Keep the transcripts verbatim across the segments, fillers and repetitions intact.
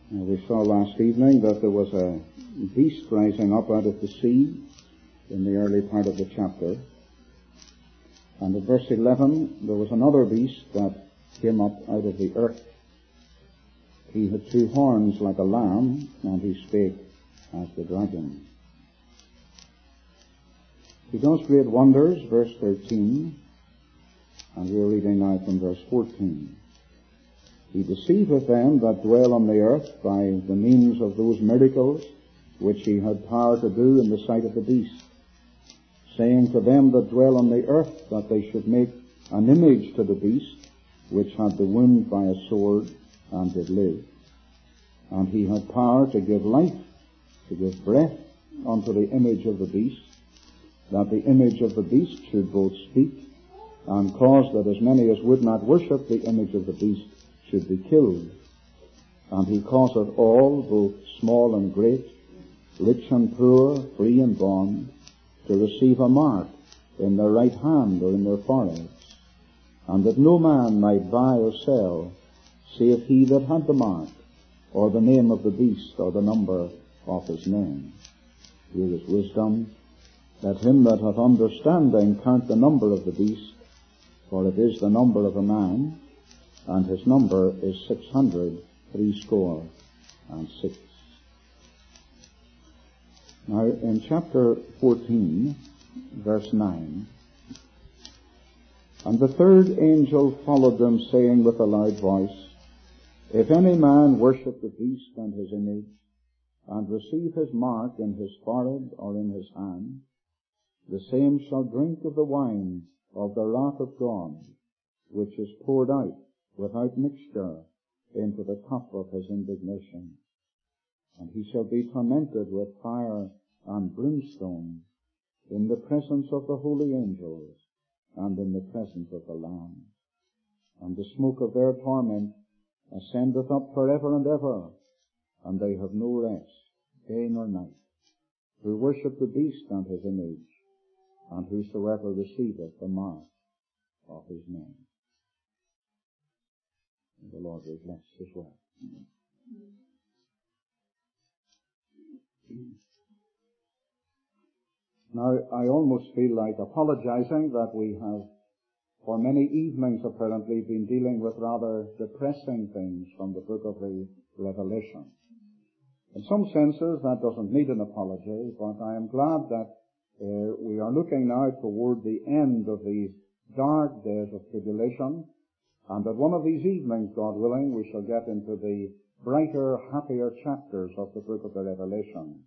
Uh, we saw last evening that there was a beast rising up out of the sea in the early part of the chapter. And in verse eleven, there was another beast that came up out of the earth. He had two horns like a lamb, and he spake as the dragon. He does great wonders, verse thirteen, and we are reading now from verse fourteen. He deceiveth them that dwell on the earth by the means of those miracles which he had power to do in the sight of the beast, saying to them that dwell on the earth that they should make an image to the beast, which had the wound by a sword, and did live. And he had power to give life, to give breath unto the image of the beast, that the image of the beast should both speak, and cause that as many as would not worship the image of the beast should be killed. And he causeth all, both small and great, rich and poor, free and bond, to receive a mark in their right hand or in their foreheads, and that no man might buy or sell, save he that had the mark, or the name of the beast, or the number of his name. Here is wisdom. Let him that hath understanding count the number of the beast, for it is the number of a man, and his number is six hundred threescore and six. Now, in chapter fourteen, verse nine, and the third angel followed them, saying with a loud voice, If any man worship the beast and his image, and receive his mark in his forehead or in his hand, the same shall drink of the wine of the wrath of God, which is poured out without mixture into the cup of his indignation. And he shall be tormented with fire and brimstone in the presence of the holy angels and in the presence of the Lamb. And the smoke of their torment ascendeth up forever and ever, and they have no rest, day nor night, who worship the beast and his image, and whosoever receiveth the mark of his name. And the Lord will bless his word. Now, I almost feel like apologizing that we have, for many evenings apparently, been dealing with rather depressing things from the book of the Revelation. In some senses, that doesn't need an apology, but I am glad that uh, we are looking now toward the end of these dark days of tribulation, and that one of these evenings, God willing, we shall get into the brighter, happier chapters of the book of the Revelation.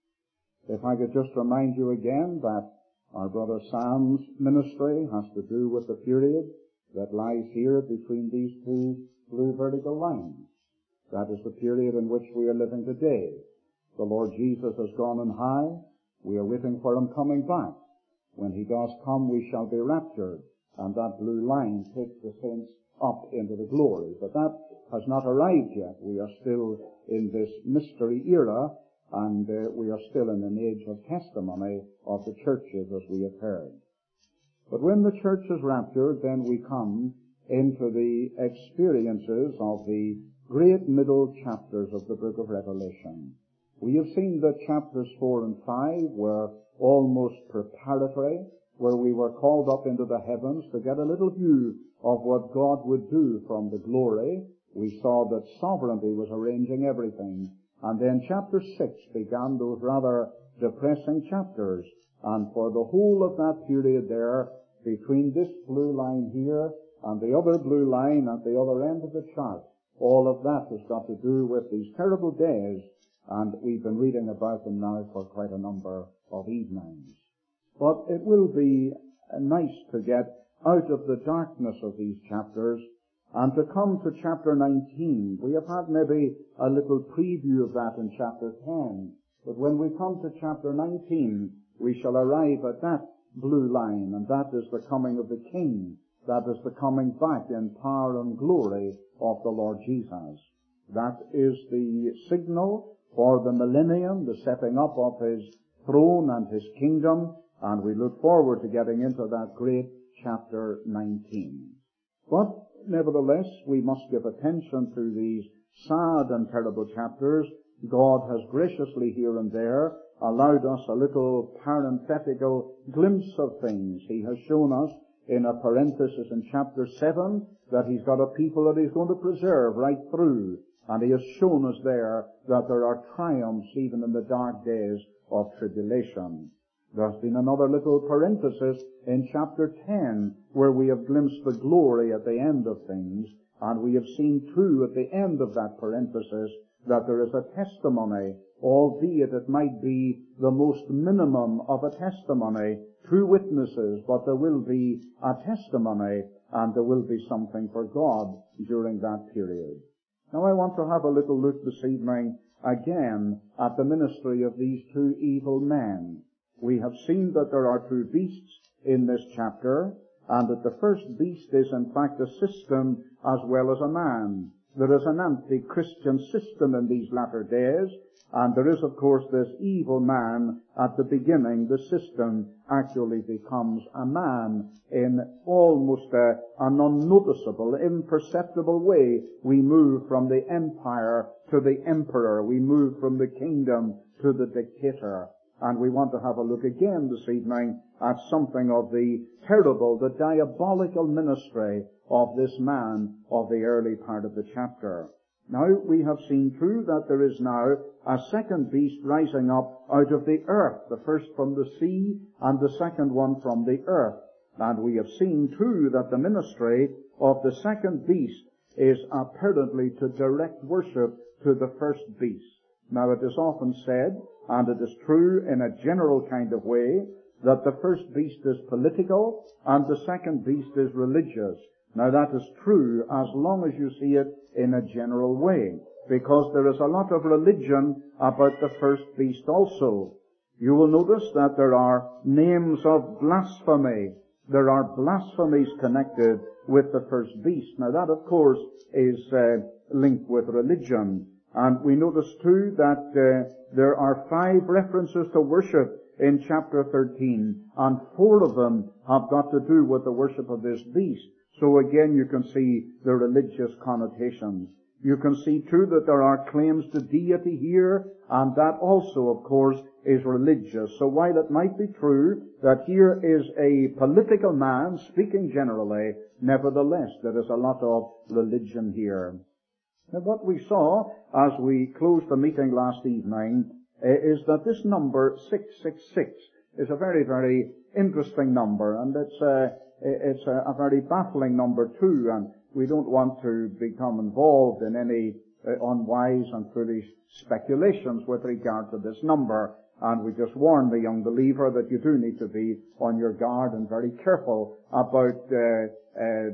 If I could just remind you again that our brother Sam's ministry has to do with the period that lies here between these two blue vertical lines. That is the period in which we are living today. The Lord Jesus has gone on high. We are waiting for him coming back. When he does come, we shall be raptured, and that blue line takes the saints up into the glory. But that has not arrived yet. We are still in this mystery era, and uh, we are still in an age of testimony of the churches, as we have heard. But when the church is raptured, then we come into the experiences of the great middle chapters of the book of Revelation. We have seen that chapters four and five were almost preparatory, where we were called up into the heavens to get a little view of what God would do from the glory. We saw that sovereignty was arranging everything. And then chapter six began those rather depressing chapters. And for the whole of that period there, between this blue line here and the other blue line at the other end of the chart, all of that has got to do with these terrible days, and we've been reading about them now for quite a number of evenings. But it will be nice to get out of the darkness of these chapters and to come to chapter nineteen. We have had maybe a little preview of that in chapter ten, but when we come to chapter nineteen, we shall arrive at that blue line, and that is the coming of the King. That is the coming back in power and glory of the Lord Jesus. That is the signal for the millennium, the setting up of his throne and his kingdom, and we look forward to getting into that great chapter nineteen. But nevertheless, we must give attention to these sad and terrible chapters. God has graciously here and there allowed us a little parenthetical glimpse of things. He has shown us in a parenthesis in chapter seven that He's got a people that He's going to preserve right through. And He has shown us there that there are triumphs even in the dark days of tribulation. There's been another little parenthesis in chapter ten where we have glimpsed the glory at the end of things. And we have seen too at the end of that parenthesis that there is a testimony, albeit it might be the most minimum of a testimony, two witnesses, but there will be a testimony and there will be something for God during that period. Now I want to have a little look this evening again at the ministry of these two evil men. We have seen that there are two beasts in this chapter, and that the first beast is in fact a system as well as a man. There is an anti-Christian system in these latter days, and there is of course this evil man at the beginning. The system actually becomes a man in almost a, an unnoticeable, imperceptible way. We move from the empire to the emperor. We move from the kingdom to the dictator. And we want to have a look again this evening at something of the terrible, the diabolical ministry of this man of the early part of the chapter. Now, we have seen too that there is now a second beast rising up out of the earth, the first from the sea and the second one from the earth. And we have seen too that the ministry of the second beast is apparently to direct worship to the first beast. Now, it is often said, and it is true in a general kind of way, that the first beast is political and the second beast is religious. Now that is true as long as you see it in a general way, because there is a lot of religion about the first beast also. You will notice that there are names of blasphemy. There are blasphemies connected with the first beast. Now that, of course, is uh, linked with religion. And we notice too that uh, there are five references to worship in chapter thirteen, and four of them have got to do with the worship of this beast. So again, you can see the religious connotations. You can see too that there are claims to deity here, and that also, of course, is religious. So while it might be true that here is a political man speaking generally, nevertheless, there is a lot of religion here. Now, what we saw as we closed the meeting last evening uh, is that this number six six six is a very, very interesting number, and it's a, it's a, a very baffling number too, and we don't want to become involved in any uh, unwise and foolish speculations with regard to this number, and we just warn the young believer that you do need to be on your guard and very careful about uh, uh,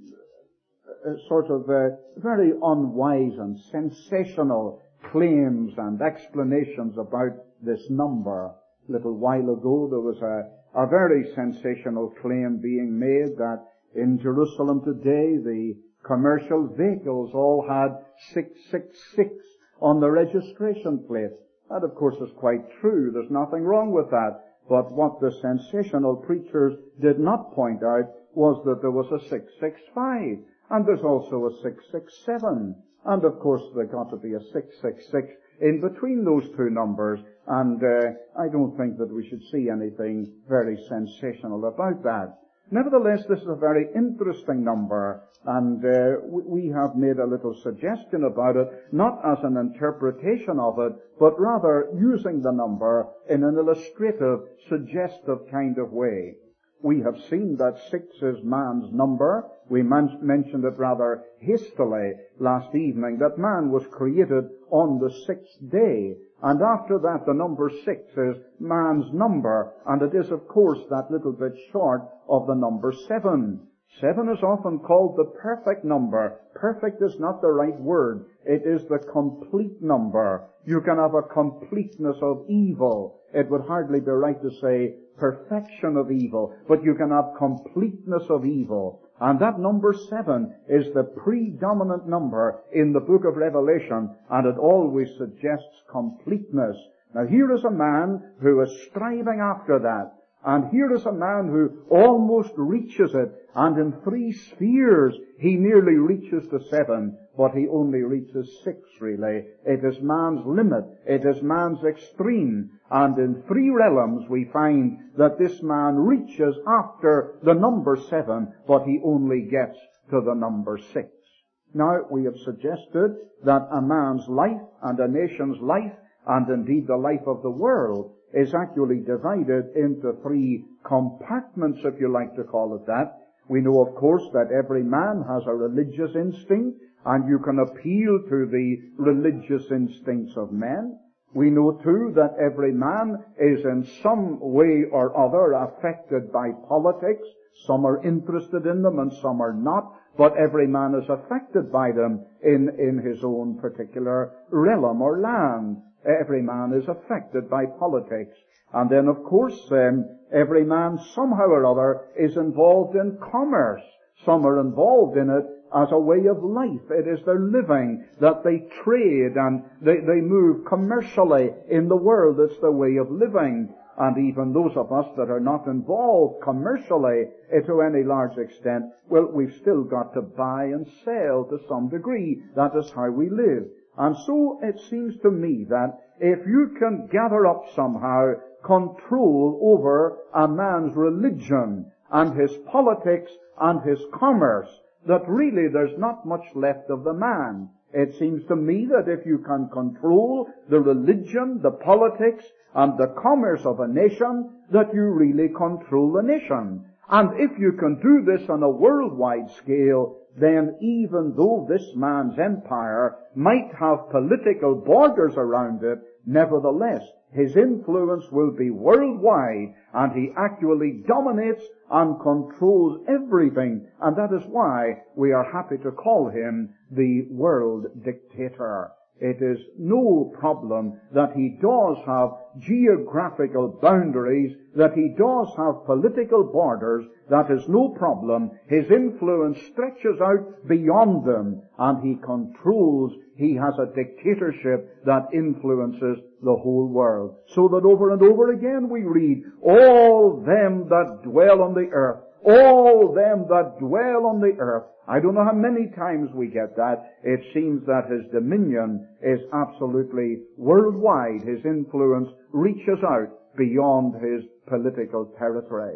Uh, sort of uh, very unwise and sensational claims and explanations about this number. A little while ago there was a, a very sensational claim being made that in Jerusalem today the commercial vehicles all had six six six on the registration plate. That of course is quite true. There's nothing wrong with that. But what the sensational preachers did not point out was that there was a six six five. And there's also a six six seven. And of course there got to be a six six six in between those two numbers. And uh, I don't think that we should see anything very sensational about that. Nevertheless, this is a very interesting number. And uh, we have made a little suggestion about it, not as an interpretation of it, but rather using the number in an illustrative, suggestive kind of way. We have seen that six is man's number. We man- mentioned it rather hastily last evening, that man was created on the sixth day. And after that, the number six is man's number. And it is, of course, that little bit short of the number seven. Seven is often called the perfect number. Perfect is not the right word. It is the complete number. You can have a completeness of evil. It would hardly be right to say perfection of evil, but you can have completeness of evil. And that number seven is the predominant number in the book of Revelation, and it always suggests completeness. Now here is a man who is striving after that, And here is a man who almost reaches it, and in three spheres he nearly reaches to seven, but he only reaches six really. It is man's limit. It is man's extreme. And in three realms we find that this man reaches after the number seven, but he only gets to the number six. Now, we have suggested that a man's life and a nation's life, and indeed the life of the world, is actually divided into three compartments, if you like to call it that. We know, of course, that every man has a religious instinct, and you can appeal to the religious instincts of men. We know, too, that every man is in some way or other affected by politics. Some are interested in them and some are not, but every man is affected by them in, in his own particular realm or land. Every man is affected by politics. And then, of course, um, every man somehow or other is involved in commerce. Some are involved in it as a way of life. It is their living, that they trade and they, they move commercially in the world. It's their way of living. And even those of us that are not involved commercially to any large extent, well, we've still got to buy and sell to some degree. That is how we live. And so it seems to me that if you can gather up somehow control over a man's religion and his politics and his commerce, that really there's not much left of the man. It seems to me that if you can control the religion, the politics, and the commerce of a nation, that you really control the nation. And if you can do this on a worldwide scale, then even though this man's empire might have political borders around it, nevertheless, his influence will be worldwide, and he actually dominates and controls everything. And that is why we are happy to call him the world dictator. It is no problem that he does have geographical boundaries, that he does have political borders. That is no problem. His influence stretches out beyond them, and he controls, he has a dictatorship that influences the whole world. So that over and over again we read, all them that dwell on the earth, all them that dwell on the earth. I don't know how many times we get that. It seems that his dominion is absolutely worldwide. His influence reaches out beyond his political territory.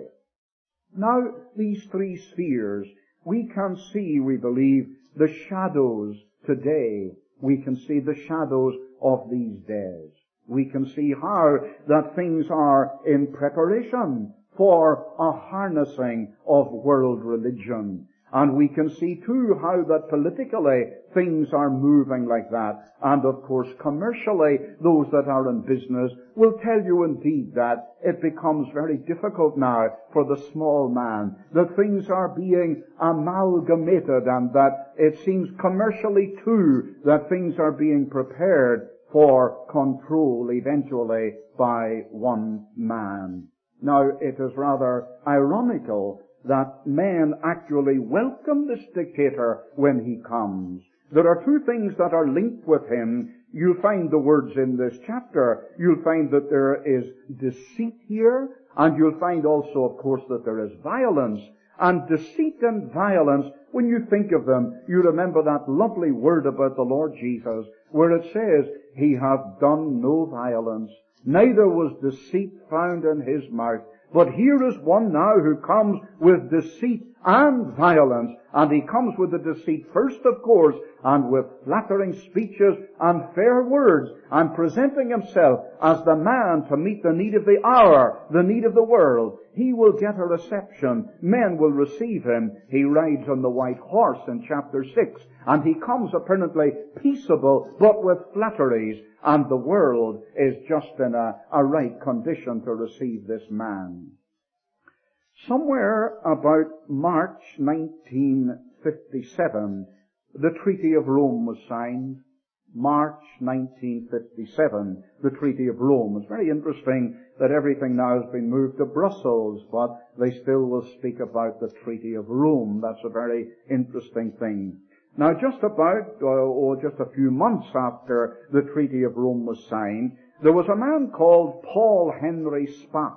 Now, these three spheres, we can see, we believe, the shadows today. We can see the shadows of these days. We can see how that things are in preparation for a harnessing of world religion. And we can see too how that politically things are moving like that. And of course commercially, those that are in business will tell you indeed that it becomes very difficult now for the small man, that things are being amalgamated, and that it seems commercially too that things are being prepared for control eventually by one man. Now, it is rather ironical that men actually welcome this dictator when he comes. There are two things that are linked with him. You'll find the words in this chapter. You'll find that there is deceit here, and you'll find also, of course, that there is violence. And deceit and violence, when you think of them, you remember that lovely word about the Lord Jesus, where it says, He hath done no violence, neither was deceit found in His mouth. But here is one now who comes with deceit and violence. And he comes with the deceit first, of course, and with flattering speeches and fair words, and presenting himself as the man to meet the need of the hour, the need of the world. He will get a reception. Men will receive him. He rides on the white horse in chapter six, and he comes apparently peaceable, but with flatteries. And the world is just in a, a right condition to receive this man. Somewhere about March nineteen fifty-seven, the Treaty of Rome was signed. March nineteen fifty-seven, the Treaty of Rome. It's very interesting that everything now has been moved to Brussels, but they still will speak about the Treaty of Rome. That's a very interesting thing. Now, just about, or just a few months after the Treaty of Rome was signed, there was a man called Paul Henry Spaak.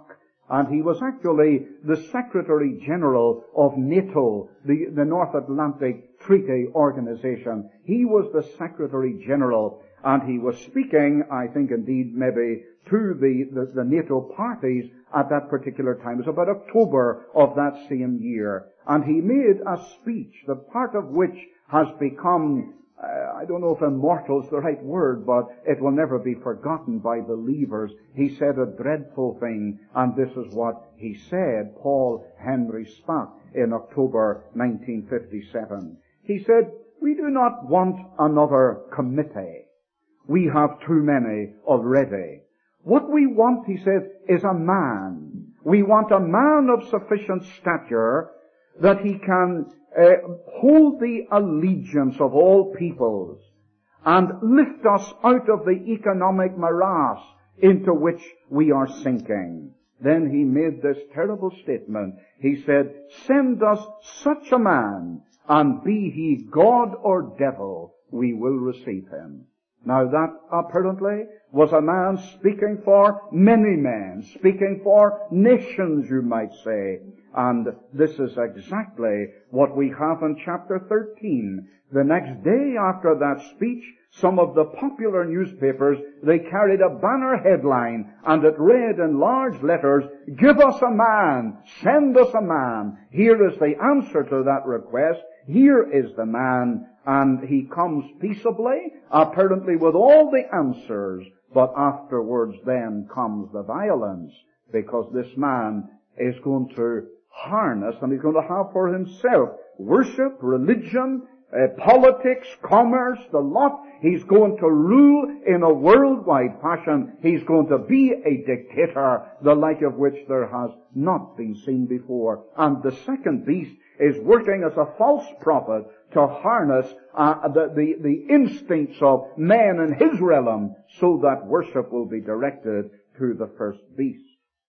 And he was actually the Secretary General of NATO, the, the North Atlantic Treaty Organization. He was the Secretary General, and he was speaking, I think indeed maybe, to the, the, the NATO parties at that particular time. It was about October of that same year. And he made a speech, the part of which has become, uh, I don't know if immortal is the right word, but it will never be forgotten by believers. He said a dreadful thing, and this is what he said. Paul Henry Spaak in October nineteen fifty-seven. He said, "We do not want another committee. We have too many already. What we want," he said, "is a man. We want a man of sufficient stature that he can uh, hold the allegiance of all peoples and lift us out of the economic morass into which we are sinking." Then he made this terrible statement. He said, "Send us such a man, and be he God or devil, we will receive him." Now that apparently was a man speaking for many men, speaking for nations, you might say. And this is exactly what we have in chapter thirteen. The next day after that speech, some of the popular newspapers, they carried a banner headline, and it read in large letters, "Give us a man, send us a man." Here is the answer to that request. Here is the man, and he comes peaceably, apparently with all the answers, but afterwards then comes the violence, because this man is going to harness, and he's going to have for himself worship, religion, uh, politics, commerce, the lot. He's going to rule in a worldwide fashion. He's going to be a dictator, the like of which there has not been seen before. And the second beast is working as a false prophet to harness uh, the, the, the instincts of man in his realm, so that worship will be directed to the first beast.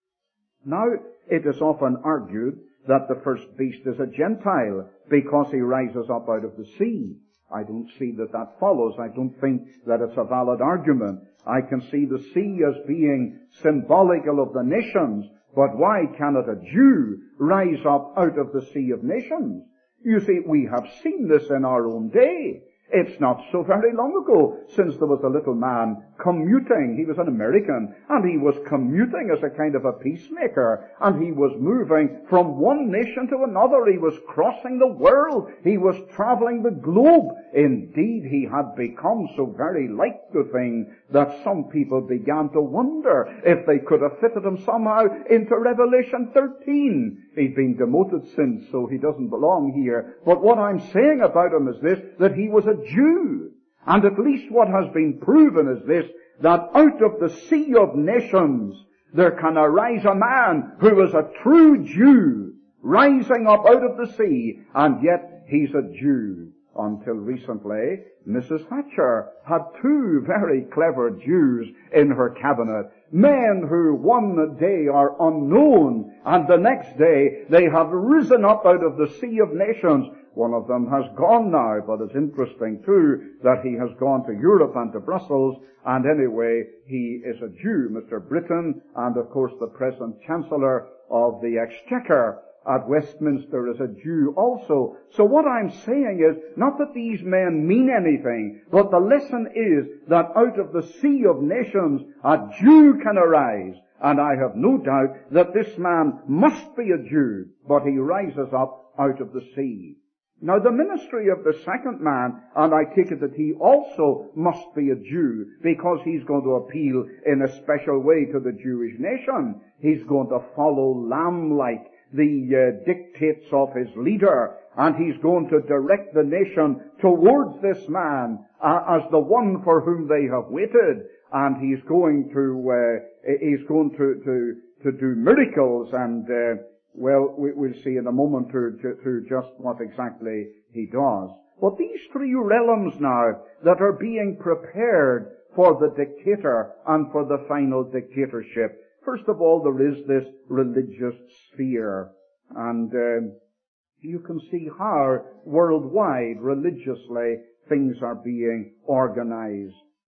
Now, it is often argued that the first beast is a Gentile because he rises up out of the sea. I don't see that that follows. I don't think that it's a valid argument. I can see the sea as being symbolical of the nations, but why cannot a Jew rise up out of the sea of nations? You see, we have seen this in our own day. It's not so very long ago since there was a little man commuting. He was an American, and he was commuting as a kind of a peacemaker, and he was moving from one nation to another. He was crossing the world. He was traveling the globe. Indeed, he had become so very like the thing that some people began to wonder if they could have fitted him somehow into Revelation thirteen. He's been demoted since, so he doesn't belong here. But what I'm saying about him is this, that he was a Jew. And at least what has been proven is this, that out of the sea of nations there can arise a man who is a true Jew, rising up out of the sea, and yet he's a Jew. Until recently, Missus Thatcher had two very clever Jews in her cabinet, men who one day are unknown, and the next day they have risen up out of the sea of nations. One of them has gone now, but it's interesting too that he has gone to Europe and to Brussels, and anyway, he is a Jew, Mister Britton, and of course the present Chancellor of the Exchequer at Westminster is a Jew also. So what I'm saying is, not that these men mean anything, but the lesson is that out of the sea of nations, a Jew can arise. And I have no doubt that this man must be a Jew, but he rises up out of the sea. Now the ministry of the second man, and I take it that he also must be a Jew, because he's going to appeal in a special way to the Jewish nation. He's going to follow lamb-like the uh, dictates of his leader, and he's going to direct the nation towards this man uh, as the one for whom they have waited, and he's going to uh, he's going to to to do miracles, and uh, well, we, we'll see in a moment to, to, to just what exactly he does. But these three realms now that are being prepared for the dictator and for the final dictatorship. First of all, there is this religious sphere, and uh, you can see how worldwide, religiously, things are being organized.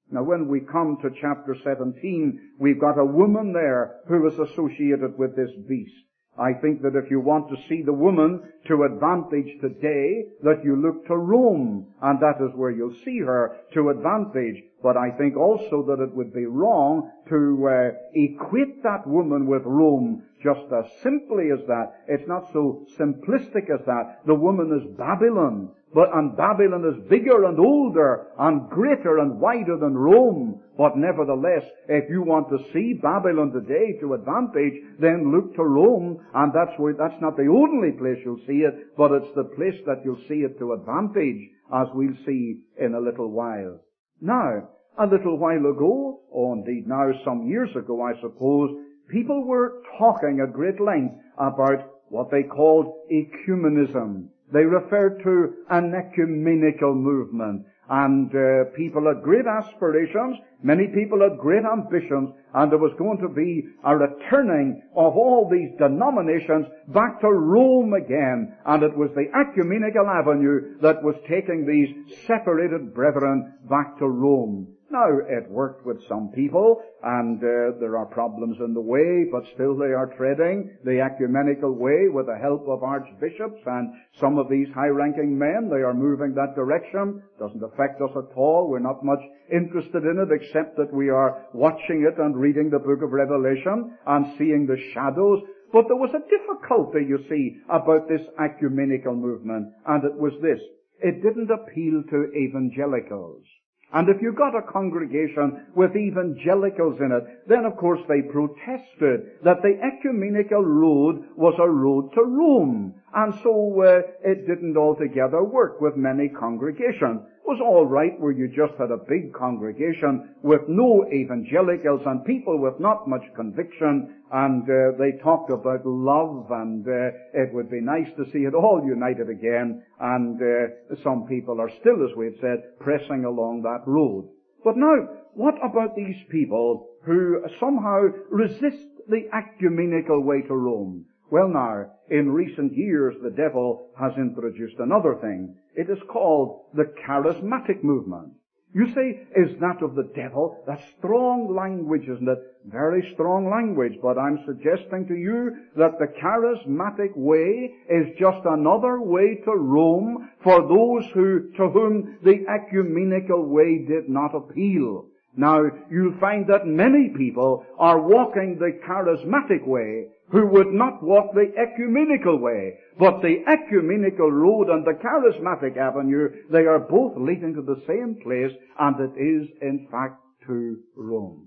Now when we come to chapter seventeen, we've got a woman there who is associated with this beast. I think that if you want to see the woman to advantage today, that you look to Rome, and that is where you'll see her to advantage. But I think also that it would be wrong to uh, equate that woman with Rome just as simply as that. It's not so simplistic as that. The woman is Babylon. But, and Babylon is bigger and older and greater and wider than Rome. But nevertheless, if you want to see Babylon today to advantage, then look to Rome, and that's where, that's not the only place you'll see it, but it's the place that you'll see it to advantage, as we'll see in a little while. Now, a little while ago, or indeed now some years ago, I suppose, people were talking at great length about what they called ecumenism. They referred to an ecumenical movement. And uh, people had great aspirations, many people had great ambitions, and there was going to be a returning of all these denominations back to Rome again. And it was the ecumenical avenue that was taking these separated brethren back to Rome. Now, it worked with some people, and uh, there are problems in the way, but still they are treading the ecumenical way with the help of archbishops and some of these high-ranking men. They are moving that direction. Doesn't affect us at all. We're not much interested in it, except that we are watching it and reading the book of Revelation and seeing the shadows. But there was a difficulty, you see, about this ecumenical movement, and it was this. It didn't appeal to evangelicals. And if you got a congregation with evangelicals in it, then of course they protested that the ecumenical road was a road to Rome. And so uh, it didn't altogether work with many congregations. It was all right where you just had a big congregation with no evangelicals and people with not much conviction, and uh, they talked about love, and uh, it would be nice to see it all united again, and uh, some people are still, as we've said, pressing along that road. But now, what about these people who somehow resist the ecumenical way to Rome? Well now, in recent years the devil has introduced another thing. It is called the charismatic movement. You say, is that of the devil? That's strong language, isn't it? Very strong language, but I'm suggesting to you that the charismatic way is just another way to Rome for those who, to whom the ecumenical way did not appeal. Now, you'll find that many people are walking the charismatic way who would not walk the ecumenical way. But the ecumenical road and the charismatic avenue, they are both leading to the same place, and it is, in fact, to Rome.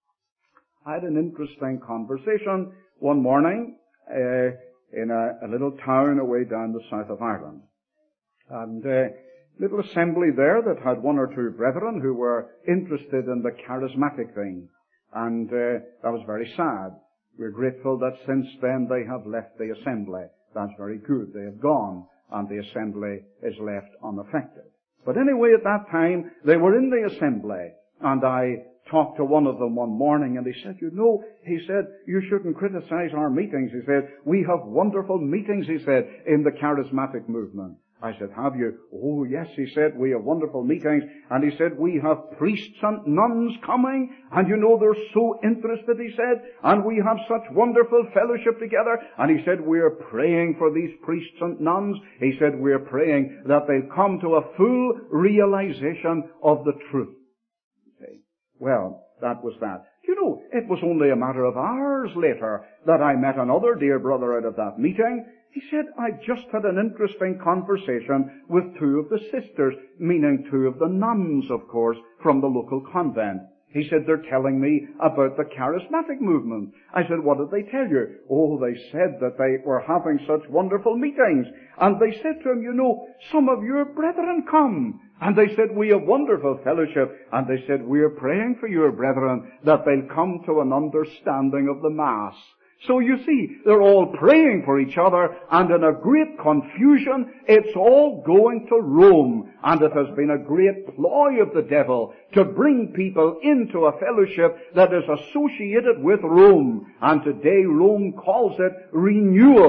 I had an interesting conversation one morning uh, in a, a little town away down the south of Ireland. And uh, little assembly there that had one or two brethren who were interested in the charismatic thing. And uh, that was very sad. We're grateful that since then they have left the assembly. That's very good. They have gone, and the assembly is left unaffected. But anyway, at that time, they were in the assembly, and I talked to one of them one morning, and he said, you know, he said, you shouldn't criticize our meetings. He said, we have wonderful meetings, he said, in the charismatic movement. I said, have you? Oh, yes, he said, we have wonderful meetings. And he said, we have priests and nuns coming. And you know, they're so interested, he said. And we have such wonderful fellowship together. And he said, we're praying for these priests and nuns. He said, we're praying that they'll come to a full realization of the truth. Okay. Well, that was that. You know, it was only a matter of hours later that I met another dear brother out of that meeting. He said, I just had an interesting conversation with two of the sisters, meaning two of the nuns, of course, from the local convent. He said, they're telling me about the charismatic movement. I said, what did they tell you? Oh, they said that they were having such wonderful meetings. And they said to him, you know, some of your brethren come. And they said, we have wonderful fellowship. And they said, we are praying for your brethren that they'll come to an understanding of the Mass. So you see, they're all praying for each other, and in a great confusion, it's all going to Rome. And it has been a great ploy of the devil to bring people into a fellowship that is associated with Rome. And today Rome calls it renewal.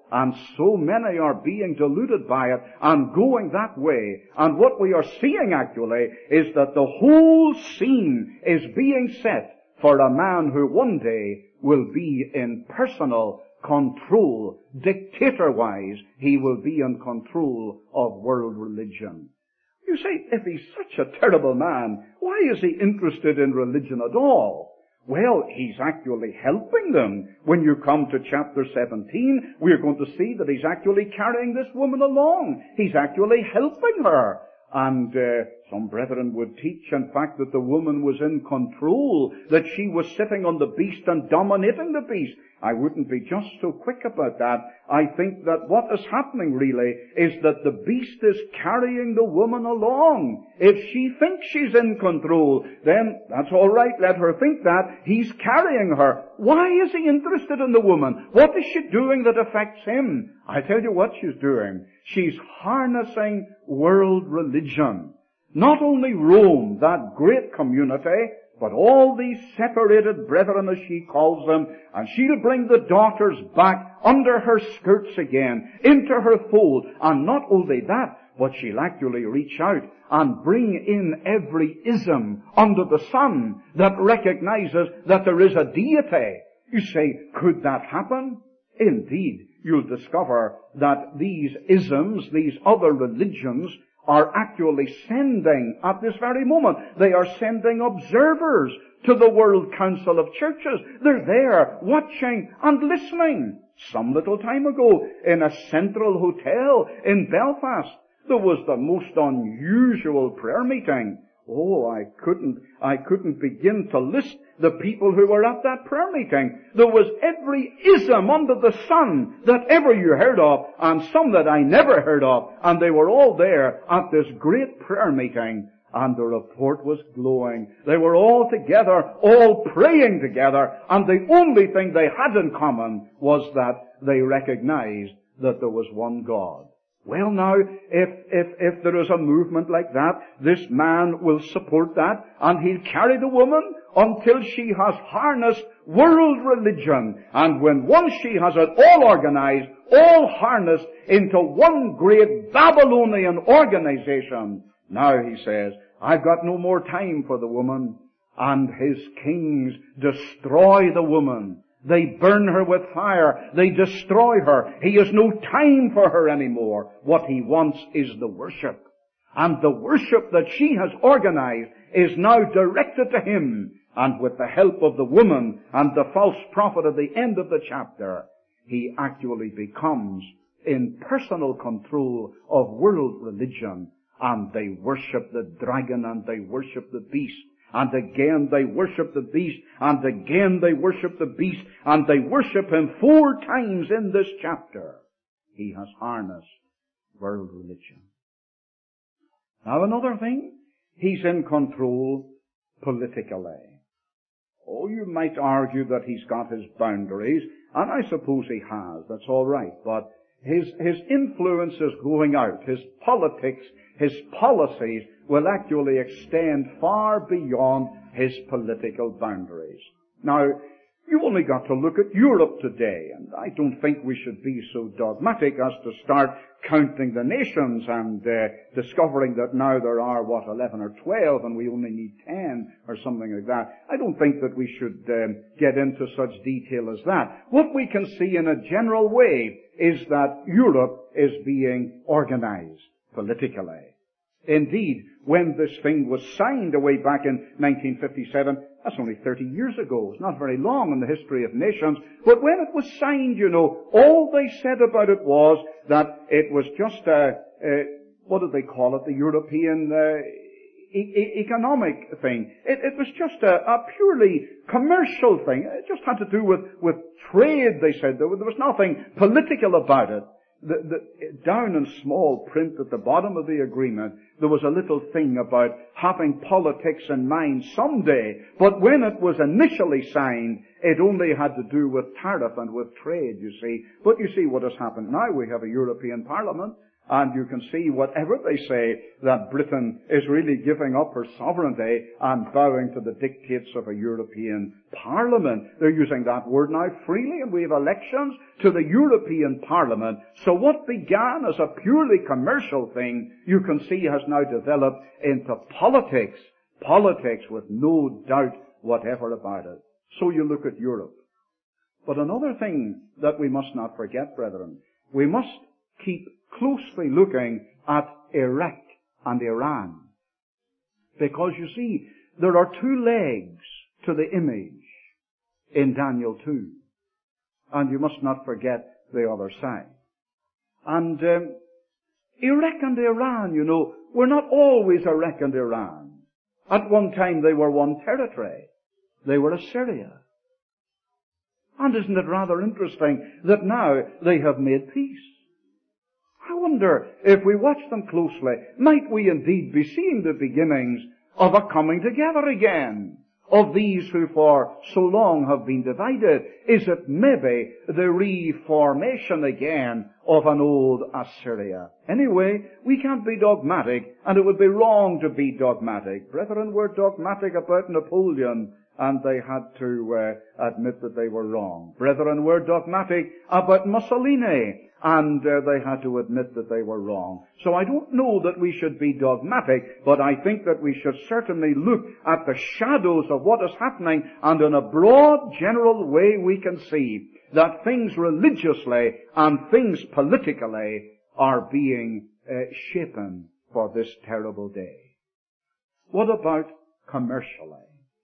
And so many are being deluded by it and going that way. And what we are seeing actually is that the whole scene is being set for a man who one day will be in personal control. Dictator-wise, he will be in control of world religion. You say, if he's such a terrible man, why is he interested in religion at all? Well, he's actually helping them. When you come to chapter seventeen, we're going to see that he's actually carrying this woman along. He's actually helping her. And uh, some brethren would teach, in fact, that the woman was in control, that she was sitting on the beast and dominating the beast. I wouldn't be just so quick about that. I think that what is happening really is that the beast is carrying the woman along. If she thinks she's in control, then that's all right, let her think that. He's carrying her. Why is he interested in the woman? What is she doing that affects him? I tell you what she's doing. She's harnessing world religion. Not only Rome, that great community, but all these separated brethren, as she calls them, and she'll bring the daughters back under her skirts again, into her fold. And not only that, but she'll actually reach out and bring in every ism under the sun that recognizes that there is a deity. You say, could that happen? Indeed, you'll discover that these isms, these other religions, are actually sending, at this very moment, they are sending observers to the World Council of Churches. They're there, watching and listening. Some little time ago, in a central hotel in Belfast, there was the most unusual prayer meeting. Oh, I couldn't, I couldn't begin to list the people who were at that prayer meeting. There was every ism under the sun that ever you heard of, and some that I never heard of, and they were all there at this great prayer meeting, and the report was glowing. They were all together, all praying together, and the only thing they had in common was that they recognized that there was one God. Well now, if, if, if there is a movement like that, this man will support that, and he'll carry the woman until she has harnessed world religion. And when once she has it all organized, all harnessed into one great Babylonian organization, now he says, I've got no more time for the woman. And his kings destroy the woman. They burn her with fire. They destroy her. He has no time for her anymore. What he wants is the worship. And the worship that she has organized is now directed to him. And with the help of the woman and the false prophet at the end of the chapter, he actually becomes in personal control of world religion. And they worship the dragon and they worship the beast. And again they worship the beast, and again they worship the beast, and they worship him four times in this chapter. He has harnessed world religion. Now another thing, he's in control politically. Oh, you might argue that he's got his boundaries, and I suppose he has, that's all right, but his, his influence is going out. His politics, his policies will actually extend far beyond his political boundaries. Now, you only got to look at Europe today, and I don't think we should be so dogmatic as to start counting the nations and uh, discovering that now there are, what, eleven or twelve, and we only need ten, or something like that. I don't think that we should um, get into such detail as that. What we can see in a general way is that Europe is being organized politically. Indeed, when this thing was signed away back in nineteen fifty-seven, that's only thirty years ago. It's not very long in the history of nations. But when it was signed, you know, all they said about it was that it was just a, a what did they call it, the European uh, e- e- economic thing. It, it was just a, a purely commercial thing. It just had to do with, with trade, they said. There was, there was nothing political about it. The, the, down in small print at the bottom of the agreement, there was a little thing about having politics in mind someday. But when it was initially signed, it only had to do with tariff and with trade, you see. But you see what has happened now. We have a European Parliament, And you can see whatever they say, that Britain is really giving up her sovereignty and bowing to the dictates of a European Parliament. They're using that word now freely, and we have elections to the European Parliament. So what began as a purely commercial thing, you can see has now developed into politics. Politics with no doubt whatever about it. So you look at Europe. But another thing that we must not forget, brethren, we must keep closely looking at Iraq and Iran. Because you see, there are two legs to the image in Daniel two. And you must not forget the other side. And um, Iraq and Iran, you know, were not always Iraq and Iran. At one time they were one territory. They were Assyria. And isn't it rather interesting that now they have made peace? I wonder, if we watch them closely, might we indeed be seeing the beginnings of a coming together again of these who for so long have been divided? Is it maybe the reformation again of an old Assyria? Anyway, we can't be dogmatic, and it would be wrong to be dogmatic. Brethren were dogmatic about Napoleon, and they had to uh, admit that they were wrong. Brethren were dogmatic about Mussolini, and uh, they had to admit that they were wrong. So I don't know that we should be dogmatic, but I think that we should certainly look at the shadows of what is happening, and in a broad, general way we can see that things religiously and things politically are being uh, shapen for this terrible day. What about commercially?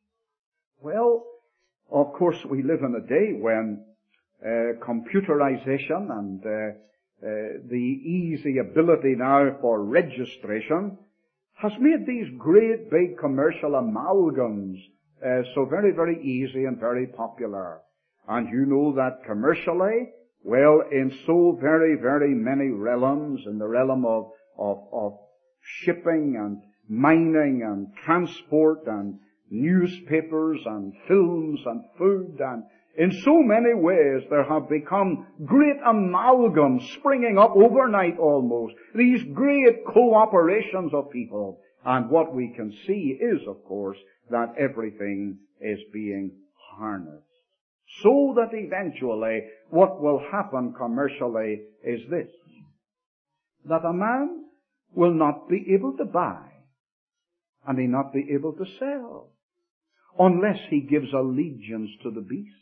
Well, of course, we live in a day when uh, computerization and uh, uh, the easy ability now for registration has made these great big commercial amalgams uh, so very, very easy and very popular. And you know that commercially, well, in so very, very many realms, in the realm of, of, of shipping and mining and transport and newspapers and films and food, and in so many ways there have become great amalgams springing up overnight almost. These great cooperations of people. And what we can see is, of course, that everything is being harnessed. So that eventually what will happen commercially is this: that a man will not be able to buy and he not be able to sell unless he gives allegiance to the beast.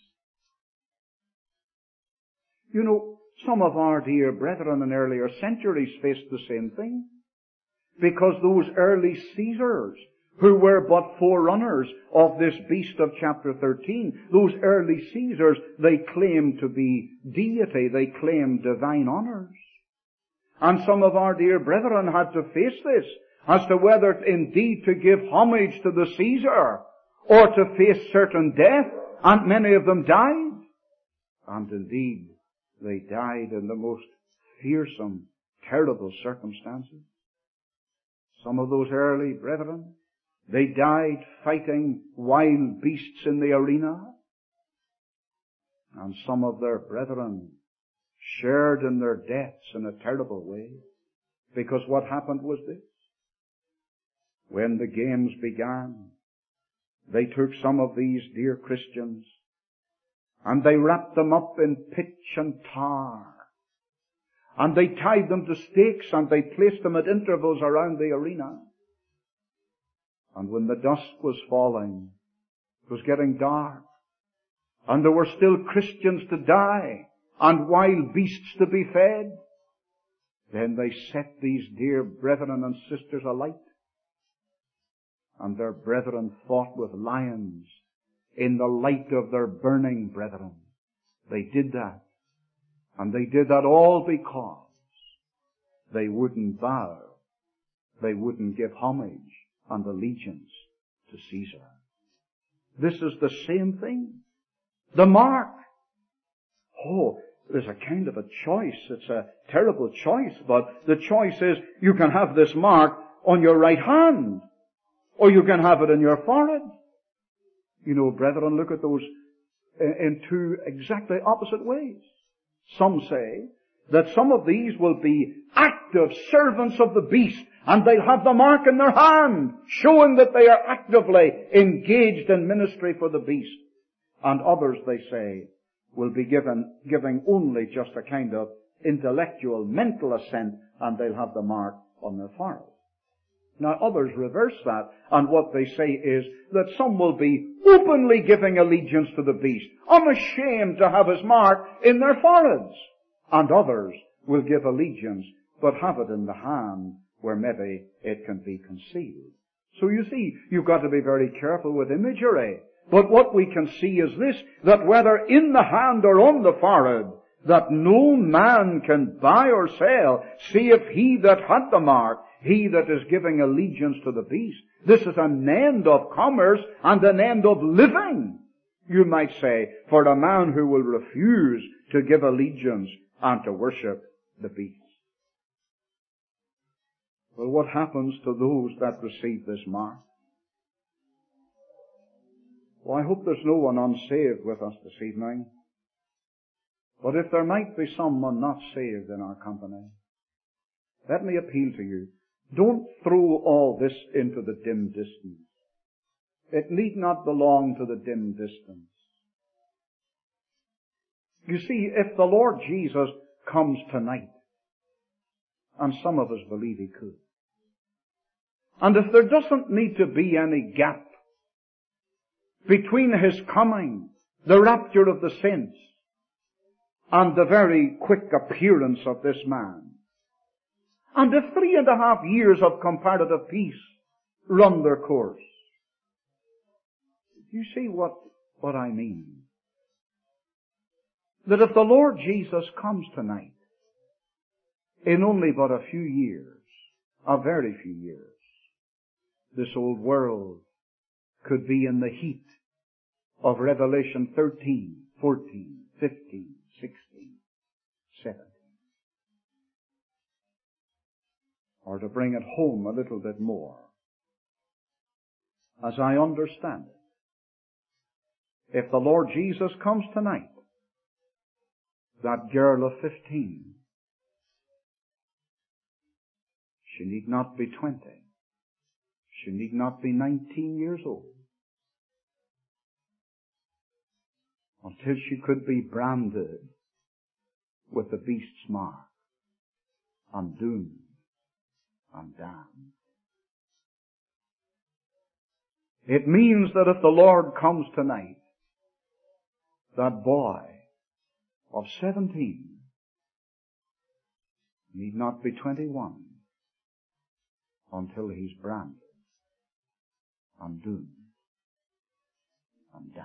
You know, some of our dear brethren in earlier centuries faced the same thing, because those early Caesars, who were but forerunners of this beast of chapter thirteen, those early Caesars, they claimed to be deity, they claimed divine honors. And some of our dear brethren had to face this, as to whether indeed to give homage to the Caesar, or to face certain death, and many of them died. And indeed, they died in the most fearsome, terrible circumstances. Some of those early brethren, they died fighting wild beasts in the arena. And some of their brethren shared in their deaths in a terrible way. Because what happened was this: when the games began, they took some of these dear Christians and they wrapped them up in pitch and tar, and they tied them to stakes, and they placed them at intervals around the arena. And when the dusk was falling, it was getting dark, and there were still Christians to die and wild beasts to be fed, then they set these dear brethren and sisters alight. And their brethren fought with lions in the light of their burning brethren. They did that. And they did that all because they wouldn't bow. They wouldn't give homage and allegiance to Caesar. This is the same thing. The mark. Oh, there's a kind of a choice. It's a terrible choice, but the choice is you can have this mark on your right hand, or you can have it in your forehead. You know, brethren, look at those in two exactly opposite ways. Some say that some of these will be active servants of the beast, and they'll have the mark in their hand, showing that they are actively engaged in ministry for the beast. And others, they say, will be given, giving only just a kind of intellectual, mental assent, and they'll have the mark on their forehead. Now others reverse that, and what they say is that some will be openly giving allegiance to the beast, unashamed to have his mark in their foreheads. And others will give allegiance, but have it in the hand where maybe it can be concealed. So you see, you've got to be very careful with imagery. But what we can see is this, that whether in the hand or on the forehead, that no man can buy or sell, save he that had the mark, he that is giving allegiance to the beast. This is an end of commerce and an end of living, you might say, for a man who will refuse to give allegiance and to worship the beast. Well, what happens to those that receive this mark? Well, I hope there's no one unsaved with us this evening. But if there might be someone not saved in our company, let me appeal to you. Don't throw all this into the dim distance. It need not belong to the dim distance. You see, if the Lord Jesus comes tonight, and some of us believe He could, and if there doesn't need to be any gap between His coming, the rapture of the saints, and the very quick appearance of this man, and if three and a half years of comparative peace run their course, you see what, what I mean? That if the Lord Jesus comes tonight, in only but a few years, a very few years, this old world could be in the heat of Revelation thirteen, fourteen, fifteen, sixteen, seventeen. Or to bring it home a little bit more, as I understand it, if the Lord Jesus comes tonight, that girl of fifteen, she need not be twenty. She need not be nineteen years old. Until she could be branded with the beast's mark and doomed and damned. It means that if the Lord comes tonight, that boy of seventeen need not be twenty-one until he's branded and doomed and damned.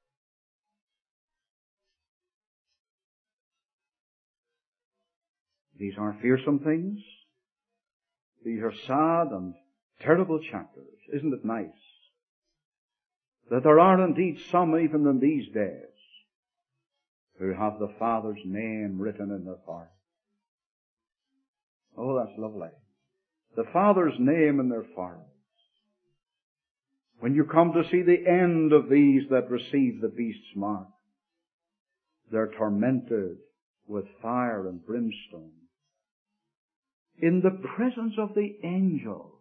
These are fearsome things. These are sad and terrible chapters. Isn't it nice that there are indeed some even in these days who have the Father's name written in their heart? Oh, that's lovely. The Father's name in their foreheads. When you come to see the end of these that receive the beast's mark, they're tormented with fire and brimstone in the presence of the angels.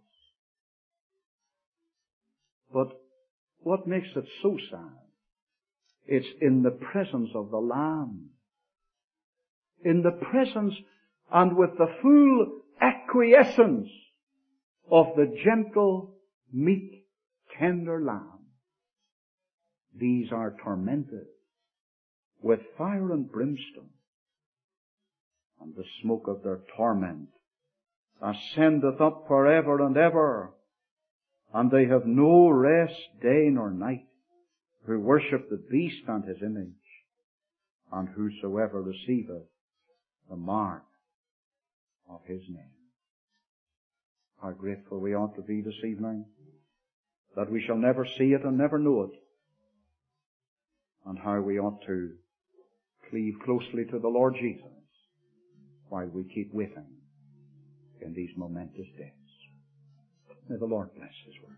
But what makes it so sad? It's in the presence of the Lamb. In the presence and with the full acquiescence of the gentle, meek, tender Lamb. These are tormented with fire and brimstone, and the smoke of their torment ascendeth up forever and ever, and they have no rest day nor night, who worship the beast and his image, and whosoever receiveth the mark of his name. How grateful we ought to be this evening that we shall never see it and never know it, and how we ought to cleave closely to the Lord Jesus while we keep waiting in these momentous days. May the Lord bless His word.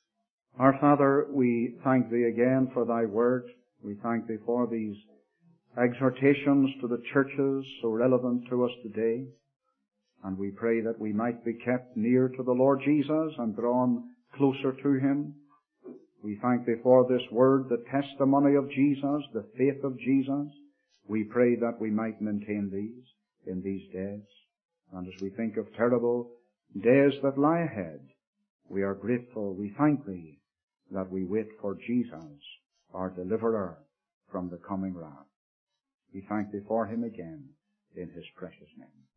Our Father, we thank Thee again for Thy word. We thank Thee for these exhortations to the churches so relevant to us today. And we pray that we might be kept near to the Lord Jesus and drawn closer to Him. We thank Thee for this word, the testimony of Jesus, the faith of Jesus. We pray that we might maintain these in these days. And as we think of terrible days that lie ahead, we are grateful, we thank Thee that we wait for Jesus, our deliverer from the coming wrath. We thank Thee for Him again in His precious name.